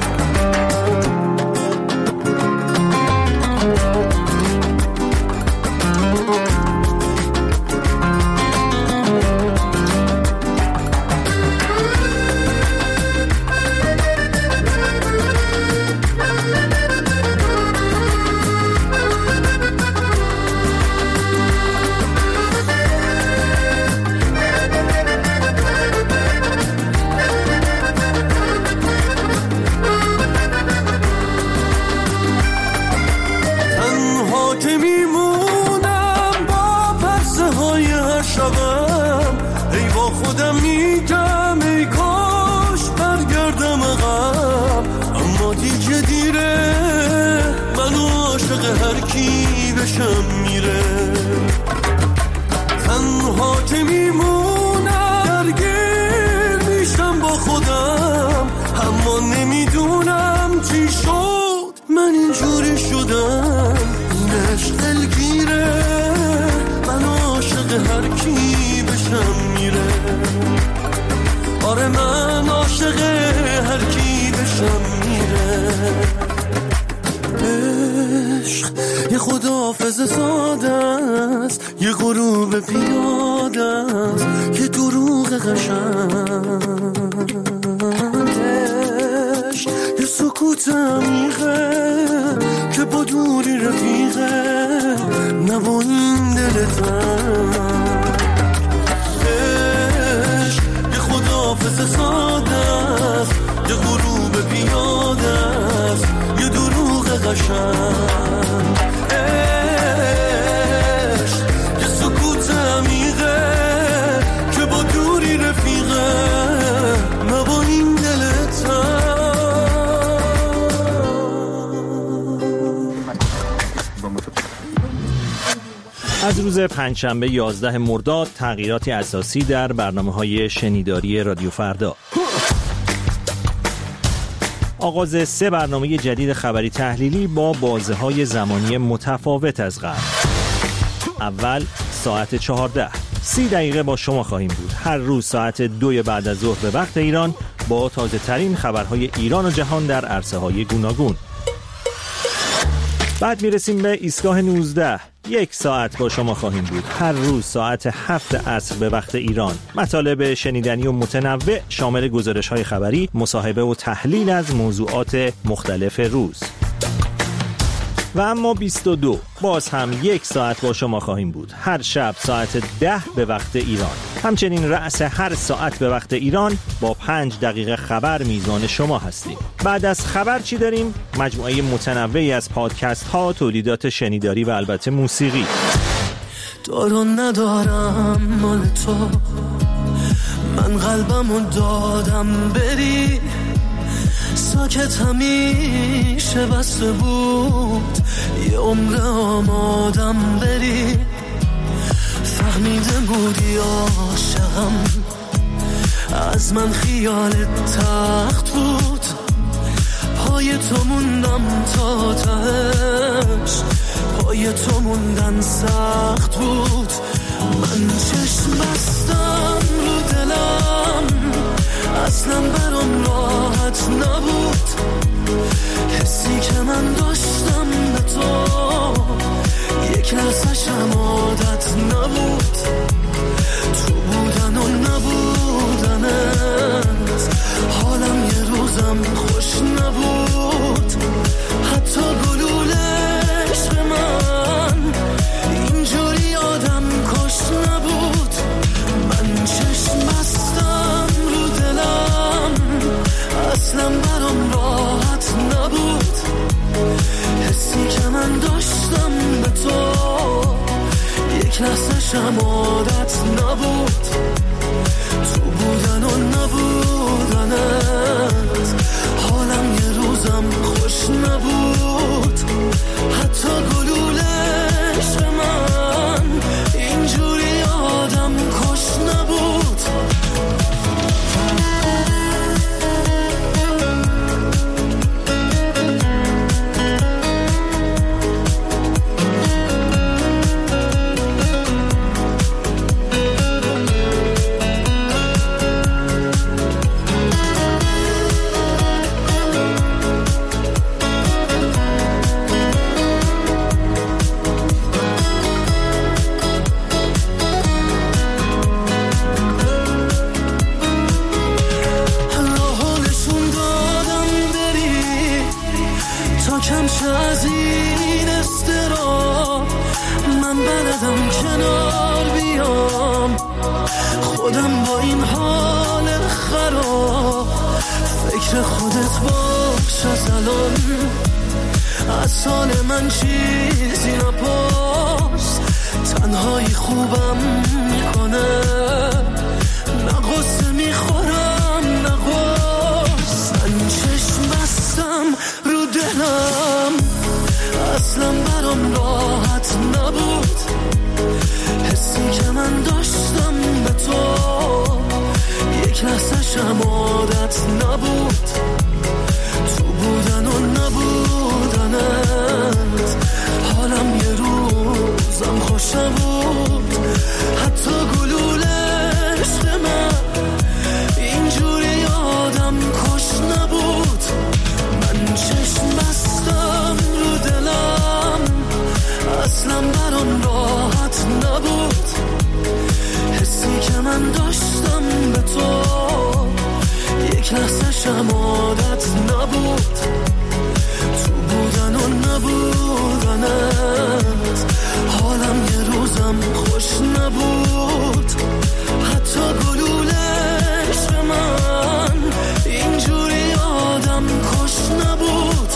Speaker 7: میگم ای کاش برگردم عقب، اما دیگه دیره، من عاشق هر کی بشم میره. تنها که میمونم درگیر میشم با خودم، اما نمیدونم چی شد من اینجوری شدم. این عشق دلگیره، من عاشق هر کی بشم میره. آره من عاشق هر کی بشم میره. عشق یه خداحافظ ساده است، یه غروب پیاده است که دروغ قشنگ. عشق یه سکوت عمیقه که با دوری رفیقه، نه با این دل تنگ. عشق یه خداحافظ ساده است، یه غروب پیاده است، یه دروغ قشنگ. عشق یه سکوت عمیقه که با دوری رفیقه، نه با این دل تنگ.
Speaker 8: از روز پنجشنبه 11 مرداد تغییراتی اساسی در برنامه‌های شنیداری رادیو فردا. آغاز 3 برنامه جدید خبری تحلیلی با بازه‌های زمانی متفاوت از قبل. اول ساعت 14 30 دقیقه با شما خواهیم بود. هر روز ساعت 2 بعد از ظهر به وقت ایران با تازه ترین خبرهای ایران و جهان در عرصه‌های گوناگون. بعد میرسیم به ایستگاه 19. 1 ساعت با شما خواهیم بود. هر روز ساعت 7 عصر به وقت ایران. مطالب شنیدنی و متنوع شامل گزارش‌های خبری، مصاحبه و تحلیل از موضوعات مختلف روز. و اما 22 باز هم 1 ساعت با شما خواهیم بود. هر شب ساعت 10 به وقت ایران. همچنین رأس هر ساعت به وقت ایران با 5 دقیقه خبر میزان شما هستیم. بعد از خبر چی داریم؟ مجموعه متنوعی از پادکست ها، تولیدات شنیداری و البته موسیقی.
Speaker 7: دارم ندارم مال تو، من قلبمو دادم بری، ساکت همیشه بسته بود، یه عمر آمادم بری. فهمیده بودی عاشقم، از من خیالت تخت بود، پای تو موندم تا تهش، پای تو موندن سخت بود. من چشم بستم رو دلم، اصلا برام راحت نبود، حسی که من داشتم به تو یک لحظه‌شم عادت نبود. تو بودن و نبودنت حالم یه روزم خوش نبود، حتی گلوله عشق من اینجوری آدم کش نبود. من چشم بستم رو دلم، اصلا برام راحت نبود، حسی که من داشتم به تو یک لحظه‌شم عادت نبود. تو بودن و نبودنت حالم یه روزم خوش نبود، حتی گلوله عشق من اینجوری آدم کش نبود. از این استرا من بلدم کنار بیام، خودم با این حال خراب، فکر خودت باش از الان، از حال من چیزی نپرس، تنهایی خوبم میکنه، نه غصه یک لحظه شم عادت نبود تو بودن و نبودنت، حالم یه روزم خوش نبود، حتی گلوله عشق من اینجوری آدم کش نبود. من چشم بستم رو دلم اصلا برام راحت نبود، حسی که من داشتم به تو یک لحظه شم عادت نبود تو بودن و نبودنت، حالم یه روزم خوش نبود، حتی گلوله عشق من اینجوری آدم کش نبود.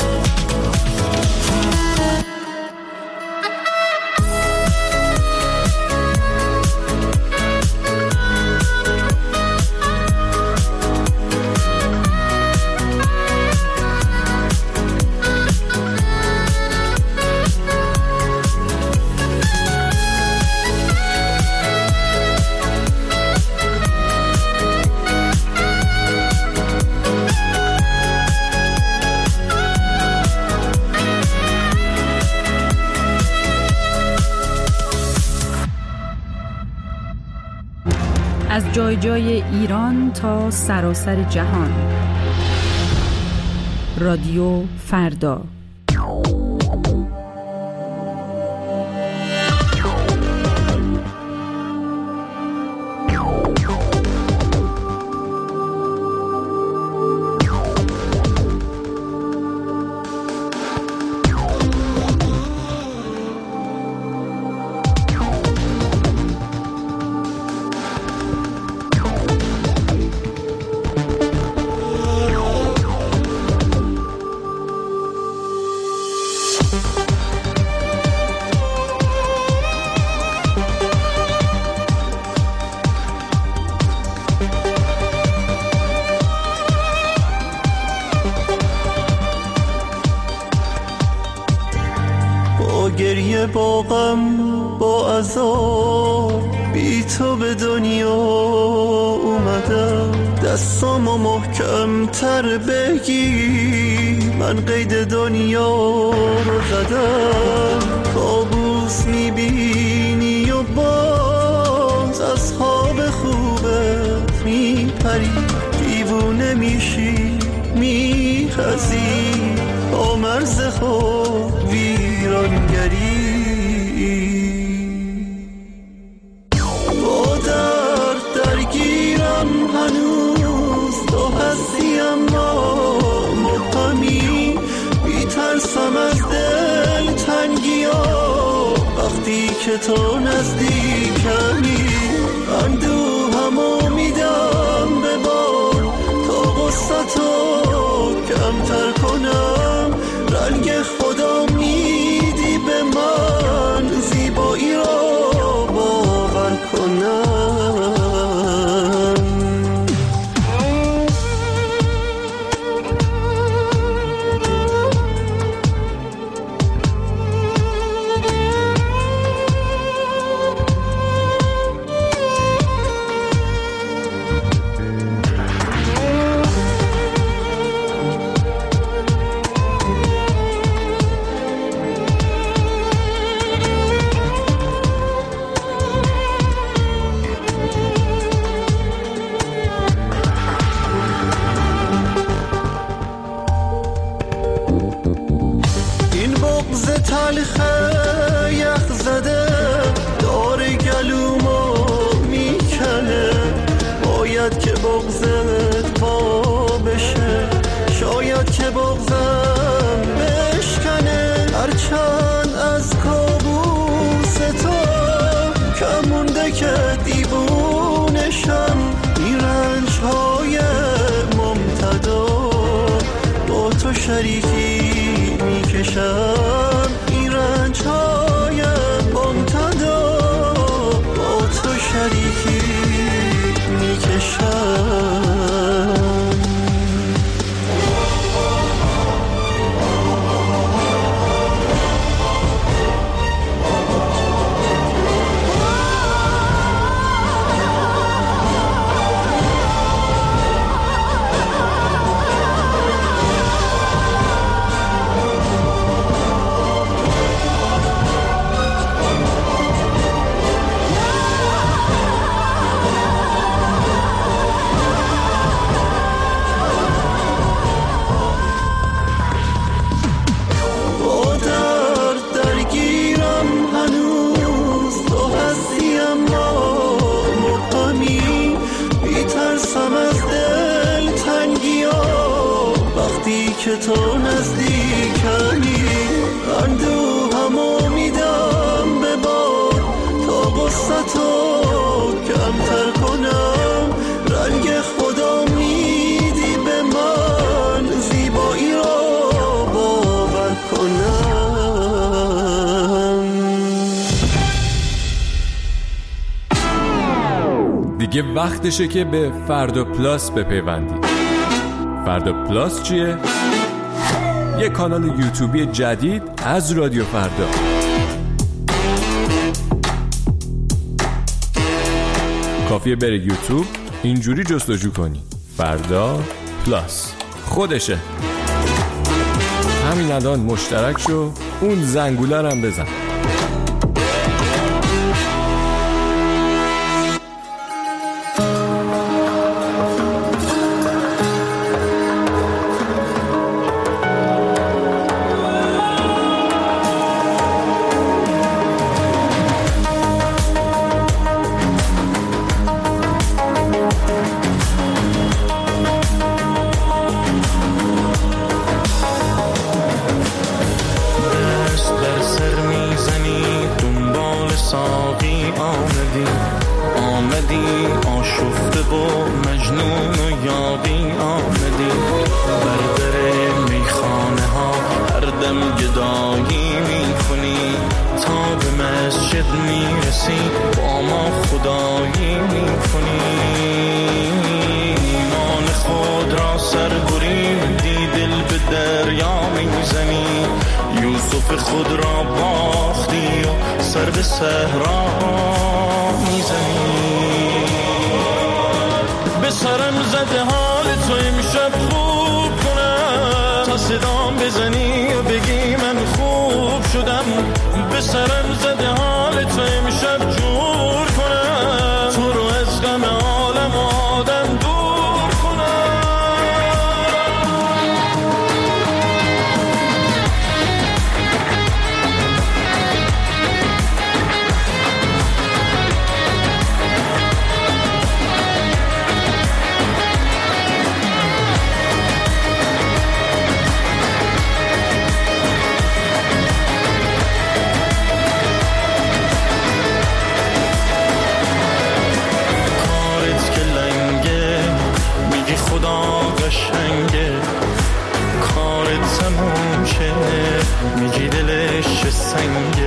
Speaker 9: از جای جای ایران تا سراسر جهان. رادیو فردا.
Speaker 7: گریه با غم با عذاب بی تو به دنیا اومدم، دستامو محکم تر بگی من قید دنیا رو زدم، کابوس میبینی و باز از خواب خوبت میپری، دیوونه میشی میخزی با مرز خواب ویرانگری، با درد درگیرم هنوز تو هستی اما مبهمی، بی‌ترسم از دل تنگی‌ها وقتی که تو نزدیکمی، اندوهمو میدم به بار تا غصتو کمتر کنم، رنگ خدا میدی به من زیبایی را باور کنم. تلخه یخ زده داره گلومو میکنه، باید که بغضت با بشه، شاید که بغضم بشکنه، هرچند از کابوس تو کم مونده که دیوونشم، این رنج‌های ممتدا با تو شریکی میکشم، این رنج‌های ممتدا با تو شریکی میکشم. میترسم از دل تنگی ها، وقتی که تو نزدیکمی اندوهمو میدم به بار تا قصتو کمتر کنم. رنگ خدا میدی به من، زیبایی را باور کنم.
Speaker 10: دیگه وقتشه که به فردا پلاس بپیوندی. فردا پلاس چیه؟ یه کانال یوتیوبی جدید از رادیو فردا. کافیه بری یوتیوب، اینجوری جستجو کنی فردا پلاس، خودشه. همین الان مشترک شو، اون زنگوله رو هم بزن.
Speaker 7: آمدی آشفته و مجنون و یاغی آمدی، بر در میخانه ها هر دم گدایی میکنی، تا به مسجد میرسی با ما خدایی میکنی. ایمان خود را سر بریدی، دل به دریا میزنی، یوسف خود را باختی و سر به صحرا میزنی. به سرم زده حال تو امشب خوب کنم، تا صدام بزنی و بگی من خوب شدم. به سرم زده حال تو امشب جور کنم، تو رو از غم عالم آدم دور کنم. خدا قشنگه، کارت تموم شه میگی دلش سنگه.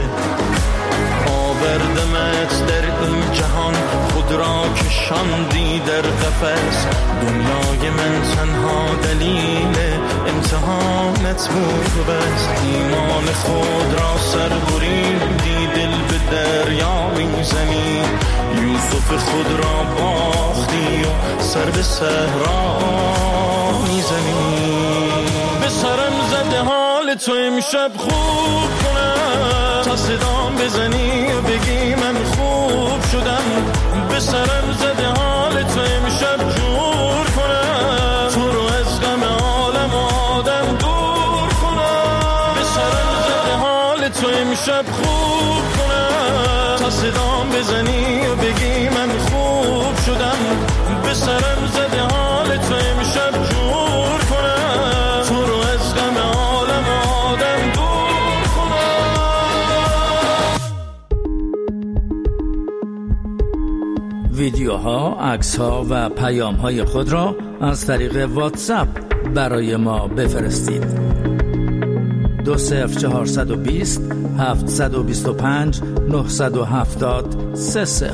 Speaker 7: آوردمت در این جهان، خود را کشاندی در قفس، دنیای من تنها دلیل امتحانت بود بس. ایمان خود را سر بریدی، دل به دریا میزنی، یوسف خود را باختی و سر به صحرا میزنی. به سرم زده حال تو امشب خوب کنم، تا صدام بزنی و بگی من خوب شدم. به سرم زده حال تو امشب جور کنم، تو رو از غم عالم آدم دور کنم. به سرم زده حال تو امشب خوب کنم، تا صدام بزنی و بگی من خوب شدم. به سرم زده حال تو امشب جور کنم، تو رو از غم عالم آدم دور کنم.
Speaker 11: ویدیوها، عکس‌ها و پیام‌های خود را از طریق واتساپ برای ما بفرستید. 20420 725 970 30.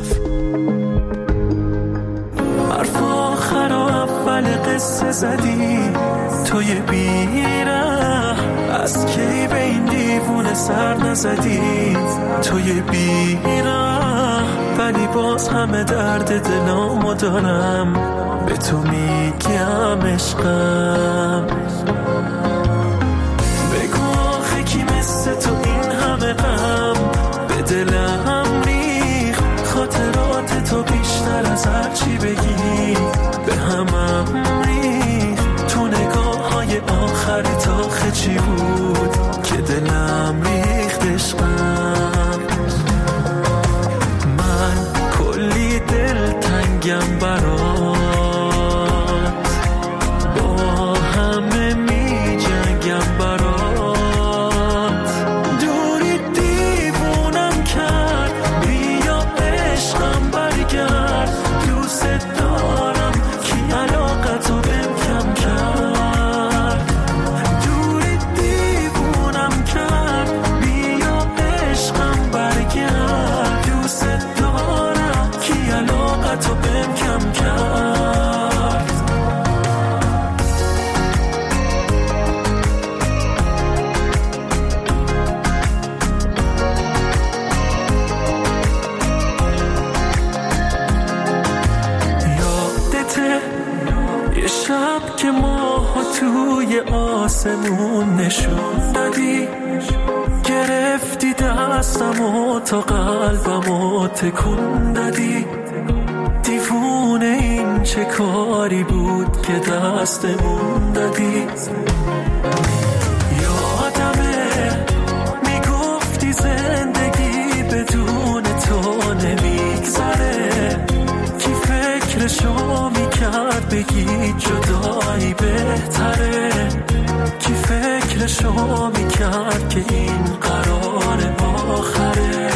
Speaker 7: حرف آخر و اول قصه زدی توی بیره، از کی به این دیوونه سر نزدی توی بیره. ولی باز همه درد دلامو دارم، به تو میگم عشقم. بگو آخه کی مثل تو این همه غم به دلم ریخ، خاطرات تو بیشتر از هر چی بگی به همم ریخ. تو نگاه های آخری تا چی بود که دلم ریخت عشقم. من کلی دل تنگم برات، یه شب که ماه توی آسمون نشون دادی، گرفتی دستم و تا قلبم و تکون دادی. دیوونه این چه کاری بود که دستمون دادی. یادمه میگفتی زندگی بدون تو نمیگذره، کی فکرشو میکرد بگی جدایی بهتره، کی فکرشو میکرد که این قرار آخره.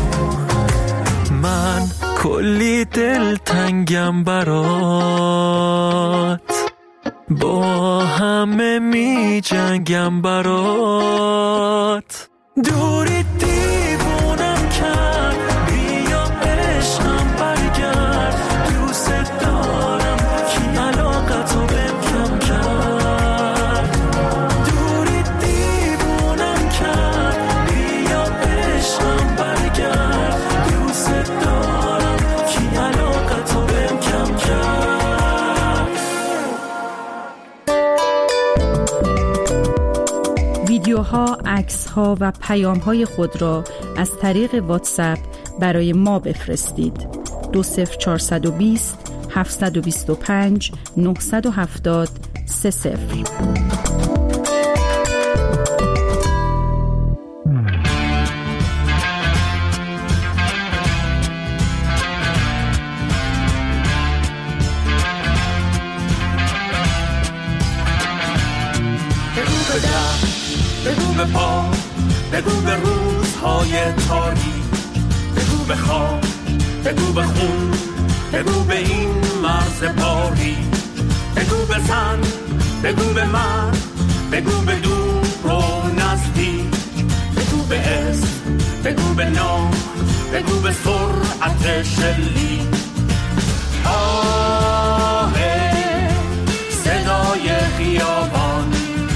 Speaker 7: من کلی دل تنگم برات، با همه می جنگم برات. دوری دیوونم کرد، بیا عشقم برگرد. دوست دارم کی علاقتو بهم کم کرد. دوری دیوونم کرد، بیا عشقم برگرد. دوست دارم کی علاقتو بهم کم کرد.
Speaker 9: ویدیوها، عکس‌ها و پیام‌های خود را از طریق واتساپ برای ما بفرستید. 20420 725 970 30.
Speaker 7: بگو به پا، بگو به روزهای تاریک، بگو به خواب، بگو به خون، بگو به این مرز باری. بگو به زن، بگو به من، بگو به دور و نزدیک. بگو به اسم، بگو به نام، بگو به سرعت شلیک. آه صدای خیابان،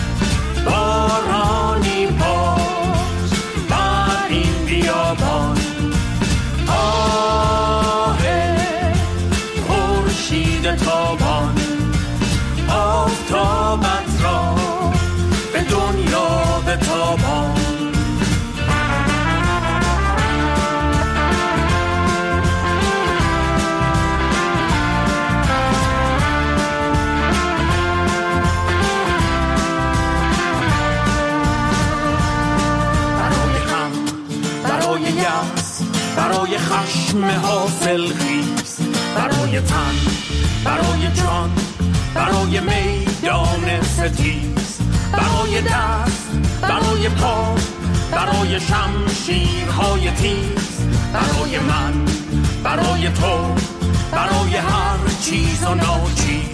Speaker 7: بارانی باش بر این بیابان. آه خورشید تابان، آفتابت را به دنیا بتابان. برای خشم حاصل خیز، برای تن، برای جان، برای میدان ستیز، برای دست، برای پا، برای شمشیرهای تیز، برای من، برای تو، برای هر چیز و ناچیز.